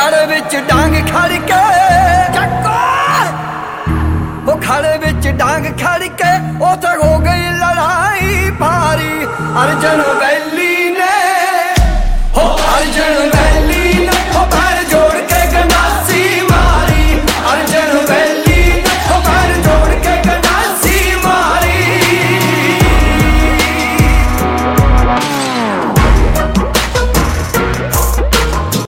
खड़े विच डांग खड़ के चक्को, वो खड़े विच डांग खड़ के उथे हो गई लड़ाई भारी। अर्जन